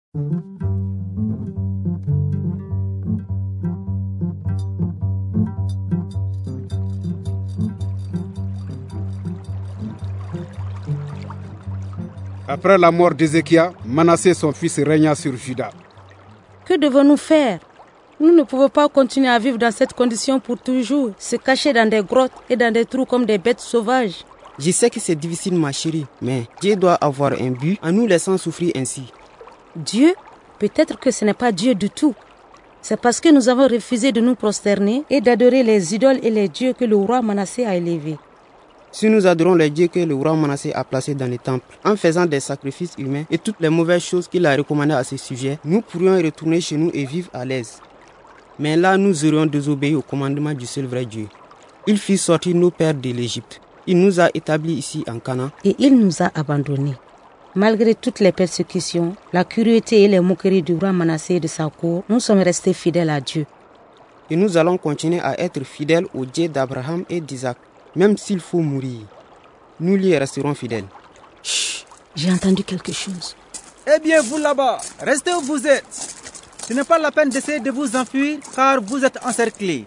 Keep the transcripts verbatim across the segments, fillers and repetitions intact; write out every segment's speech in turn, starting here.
Après la mort d'Ézéchias, Manassé son fils régna sur Juda. Que devons-nous faire? Nous ne pouvons pas continuer à vivre dans cette condition pour toujours, se cacher dans des grottes et dans des trous comme des bêtes sauvages. Je sais que c'est difficile, ma chérie, mais Dieu doit avoir un but en nous laissant souffrir ainsi. Dieu? Peut-être que ce n'est pas Dieu du tout. C'est parce que nous avons refusé de nous prosterner et d'adorer les idoles et les dieux que le roi Manassé a élevés. Si nous adorons les dieux que le roi Manassé a placés dans les temples, en faisant des sacrifices humains et toutes les mauvaises choses qu'il a recommandées à ce sujet, nous pourrions retourner chez nous et vivre à l'aise. Mais là, nous aurions désobéi au commandement du seul vrai Dieu. Il fit sortir nos pères de l'Égypte. Il nous a établis ici en Canaan. Et il nous a abandonnés. Malgré toutes les persécutions, la cruauté et les moqueries du roi Manassé et de sa cour, nous sommes restés fidèles à Dieu. Et nous allons continuer à être fidèles au Dieu d'Abraham et d'Isaac. Même s'il faut mourir, nous lui resterons fidèles. Chut, j'ai entendu quelque chose. Eh bien, vous là-bas, restez où vous êtes. Ce n'est pas la peine d'essayer de vous enfuir, car vous êtes encerclés.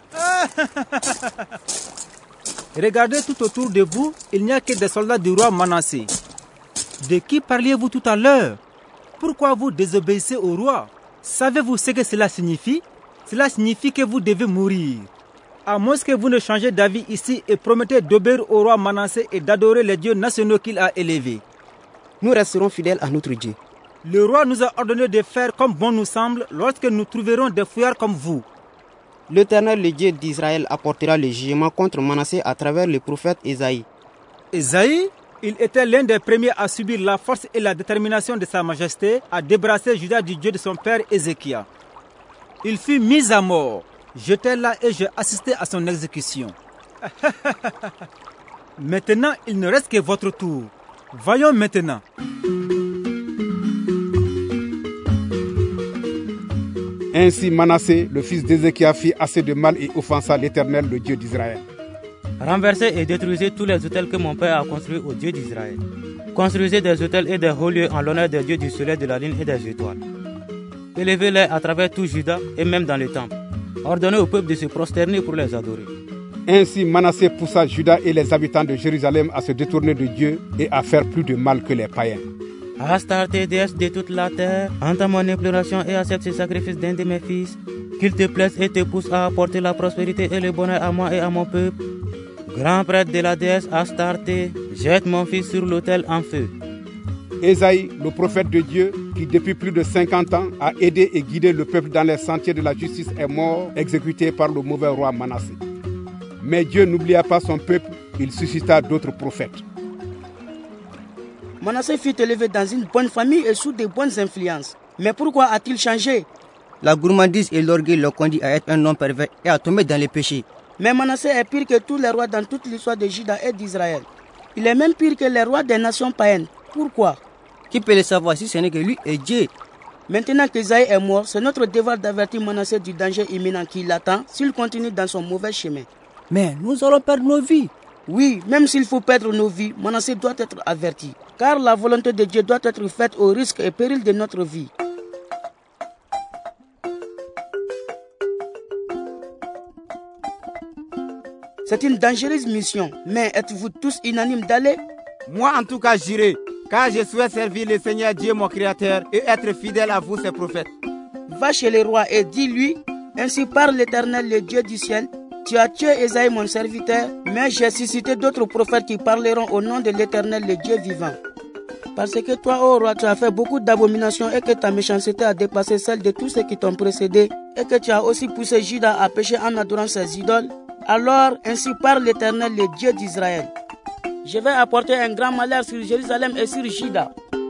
Regardez tout autour de vous, il n'y a que des soldats du roi Manassé. De qui parliez-vous tout à l'heure? Pourquoi vous désobéissez au roi? Savez-vous ce que cela signifie? Cela signifie que vous devez mourir. À moins que vous ne changez d'avis ici et promettez d'obéir au roi Manassé et d'adorer les dieux nationaux qu'il a élevés. Nous resterons fidèles à notre Dieu. Le roi nous a ordonné de faire comme bon nous semble lorsque nous trouverons des fouillards comme vous. L'Éternel, le Dieu d'Israël, apportera le jugement contre Manassé à travers le prophète Ésaïe. Ésaïe, il était l'un des premiers à subir la force et la détermination de sa majesté à débarrasser Juda du Dieu de son père Ézéchias. Il fut mis à mort. J'étais là et j'ai assisté à son exécution. Maintenant, il ne reste que votre tour. Voyons maintenant. Ainsi Manassé, le fils d'Ézéchias, fit assez de mal et offensa l'Éternel, le Dieu d'Israël. Renversez et détruisez tous les autels que mon père a construits au Dieu d'Israël. Construisez des autels et des hauts lieux en l'honneur des dieux du soleil, de la lune et des étoiles. Élevez-les à travers tout Juda et même dans les temples. Ordonnez au peuple de se prosterner pour les adorer. Ainsi Manassé poussa Juda et les habitants de Jérusalem à se détourner de Dieu et à faire plus de mal que les païens. Astarte, déesse de toute la terre, entends mon imploration et accepte ce sacrifice d'un de mes fils. Qu'il te plaise et te pousse à apporter la prospérité et le bonheur à moi et à mon peuple. Grand prêtre de la déesse Astarte, jette mon fils sur l'autel en feu. Ésaïe, le prophète de Dieu, qui depuis plus de cinquante ans a aidé et guidé le peuple dans les sentiers de la justice, est mort, exécuté par le mauvais roi Manassé. Mais Dieu n'oublia pas son peuple, il suscita d'autres prophètes. Manassé fut élevé dans une bonne famille et sous de bonnes influences. Mais pourquoi a-t-il changé? La gourmandise et l'orgueil l'ont conduit à être un homme pervers et à tomber dans les péchés. Mais Manassé est pire que tous les rois dans toute l'histoire de Juda et d'Israël. Il est même pire que les rois des nations païennes. Pourquoi? Qui peut le savoir si ce n'est que lui et Dieu? Maintenant qu'Ésaïe est mort, c'est notre devoir d'avertir Manassé du danger imminent qui l'attend s'il continue dans son mauvais chemin. Mais nous allons perdre nos vies. Oui, même s'il faut perdre nos vies, Manassé doit être averti. Car la volonté de Dieu doit être faite au risque et péril de notre vie. C'est une dangereuse mission, mais êtes-vous tous unanimes d'aller? Moi en tout cas j'irai, car je souhaite servir le Seigneur Dieu mon Créateur et être fidèle à vous ses prophètes. Va chez le roi et dis-lui, ainsi parle l'Éternel, le Dieu du ciel. Tu as tué Ésaïe mon serviteur, mais j'ai suscité d'autres prophètes qui parleront au nom de l'Éternel, le Dieu vivant. Parce que toi, ô roi, tu as fait beaucoup d'abominations et que ta méchanceté a dépassé celle de tous ceux qui t'ont précédé, et que tu as aussi poussé Juda à pécher en adorant ses idoles. Alors, ainsi parle l'Éternel, le Dieu d'Israël. Je vais apporter un grand malheur sur Jérusalem et sur Juda.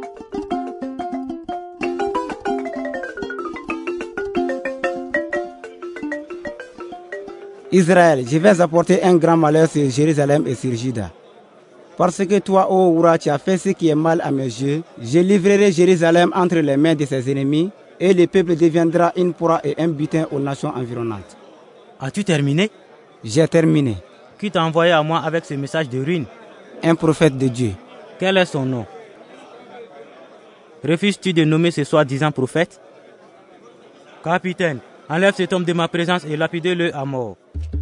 Israël, je vais apporter un grand malheur sur Jérusalem et sur Juda. Parce que toi, ô roi, tu as fait ce qui est mal à mes yeux, je livrerai Jérusalem entre les mains de ses ennemis, et le peuple deviendra une proie et un butin aux nations environnantes. As-tu terminé? J'ai terminé. Qui t'a envoyé à moi avec ce message de ruine? Un prophète de Dieu. Quel est son nom? Refuses-tu de nommer ce soi-disant prophète? Capitaine, enlève cet homme de ma présence et lapidez-le à mort.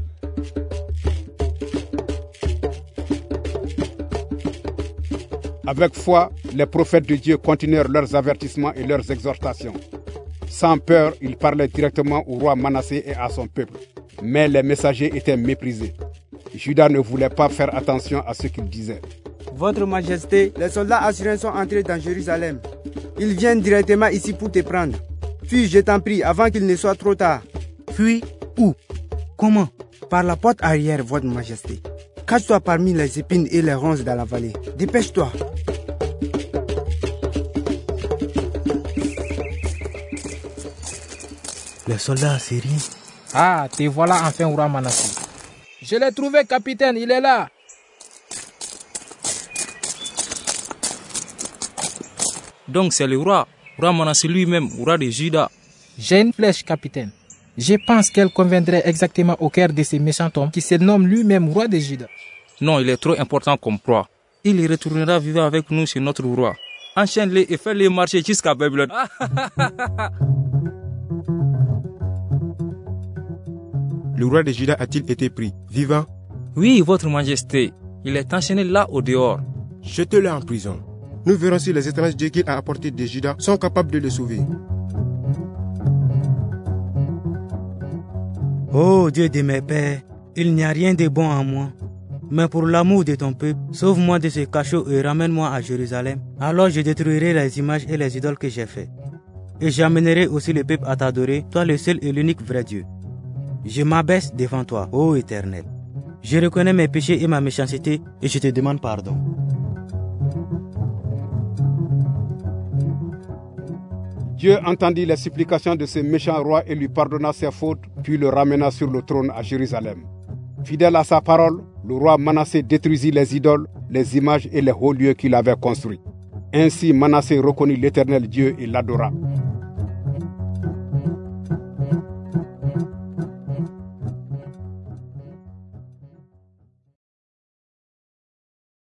Avec foi, les prophètes de Dieu continuèrent leurs avertissements et leurs exhortations. Sans peur, ils parlaient directement au roi Manassé et à son peuple. Mais les messagers étaient méprisés. Judas ne voulait pas faire attention à ce qu'ils disaient. Votre Majesté, les soldats assyriens sont entrés dans Jérusalem. Ils viennent directement ici pour te prendre. Fuis, je t'en prie, avant qu'il ne soit trop tard. Fuis où? Comment? Par la porte arrière, Votre Majesté. Cache-toi parmi les épines et les ronces dans la vallée. Dépêche-toi. Les soldats assyriens. Ah, te voilà enfin, roi Manassé. Je l'ai trouvé, capitaine, il est là. Donc c'est le roi, roi Manassé lui-même, roi de Juda. J'ai une flèche, capitaine. Je pense qu'elle conviendrait exactement au cœur de ce méchant homme qui se nomme lui-même roi de Juda. Non, il est trop important comme proie. Il retournera vivre avec nous chez notre roi. Enchaîne-les et fais-les marcher jusqu'à Babylone. Le roi de Juda a-t-il été pris, vivant? Oui, votre majesté. Il est enchaîné là au dehors. Jetez-le en prison. Nous verrons si les étranges dieux qu'il a apportés de Juda sont capables de le sauver. Oh Dieu de mes pères, il n'y a rien de bon en moi. Mais pour l'amour de ton peuple, sauve-moi de ce cachot et ramène-moi à Jérusalem. Alors je détruirai les images et les idoles que j'ai faites. Et j'amènerai aussi le peuple à t'adorer, toi le seul et l'unique vrai Dieu. Je m'abaisse devant toi, ô Éternel. Je reconnais mes péchés et ma méchanceté et je te demande pardon. Dieu entendit les supplications de ce méchant roi et lui pardonna ses fautes, puis le ramena sur le trône à Jérusalem. Fidèle à sa parole, le roi Manassé détruisit les idoles, les images et les hauts lieux qu'il avait construits. Ainsi Manassé reconnut l'Éternel Dieu et l'adora.